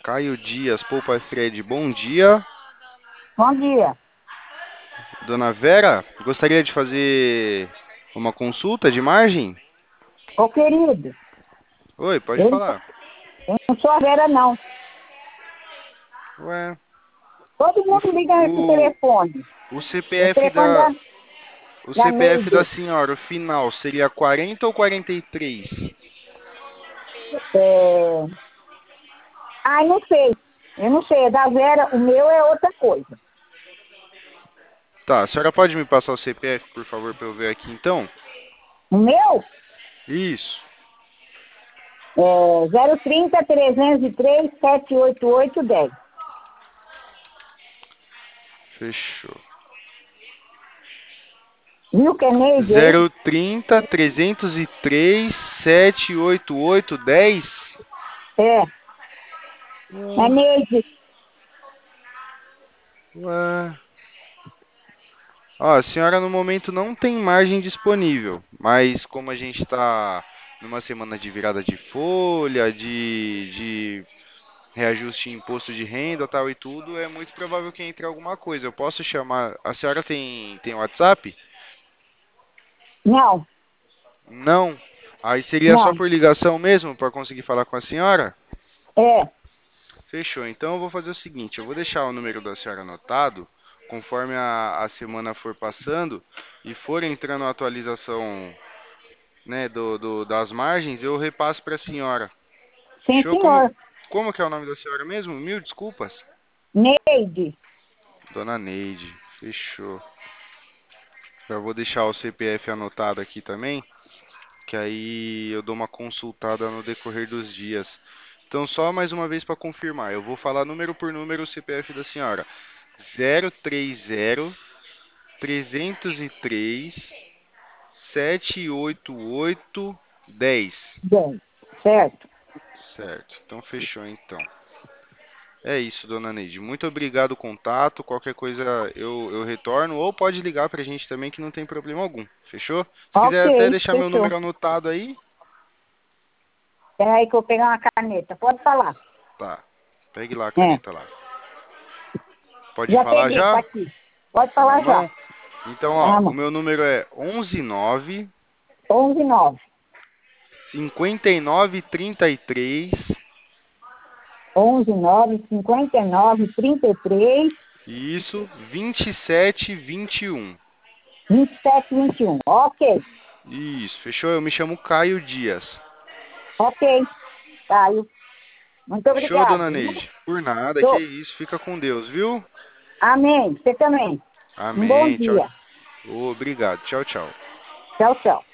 Caio Dias, Poupa Fred, bom dia. Bom dia. Dona Vera, gostaria de fazer uma consulta de margem? Ô, querido, Oi, pode eu falar. não sou a Vera, não. Ué, Todo o, mundo liga nesse o, telefone. o Esse CPF telefone da, o da CPF da Neide. senhora, o final, seria 40 ou 43? É... Ai, não sei. Eu não sei. É da Vera, o meu é outra coisa. Tá, a senhora pode me passar o CPF, por favor, para eu ver aqui então? O meu Isso, é 030 303 78810. fechou. Viu que é Neide aí? 030 303 78810? É. É Neide. Ué. Ó, a senhora no momento não tem margem disponível, mas como a gente está numa semana de virada de folha, de reajuste em imposto de renda, tal e tudo, é muito provável que entre alguma coisa. Eu posso chamar. A senhora tem WhatsApp? Não, Não. Aí seria só não. por ligação mesmo para conseguir falar com a senhora? É. Fechou. Então eu vou fazer o seguinte, eu vou deixar o número da senhora anotado, conforme a semana for passando e for entrando a atualização, né, das margens, eu repasso para a senhora. Sim, Fechou? senhor. Como que é o nome da senhora mesmo? Mil desculpas. Neide. Dona Neide. Fechou. Já vou deixar o CPF anotado aqui também, que aí eu dou uma consultada no decorrer dos dias. Então, só mais uma vez para confirmar, eu vou falar número por número o CPF da senhora. 030 303 78810. Bem, certo. Certo. Então fechou então. É isso, dona Neide. Muito obrigado o contato. Qualquer coisa eu retorno ou pode ligar pra gente também que não tem problema algum. Fechou? Se quiser Ok, até deixar meu fechou. número anotado aí, Peraí que eu vou pegar uma caneta. Pode falar. tá. Pegue lá a É. caneta lá. Pode Já falar peguei, tá já? aqui. Pode Tá na falar já. mão? Então, Tá ó, na o mão. meu número é 119 11 9. 5933 11 9 59 33 e isso 2721. 27 21. Ok, Isso, fechou? Eu me chamo Caio Dias. ok. Caio. Muito Fechou, obrigado. dona Viu? Neide? Por nada, que Tô. isso. Fica com Deus, viu? Amém. Você também. Um bom Amém. Tchau. dia. Obrigado. Tchau, tchau. Tchau, tchau.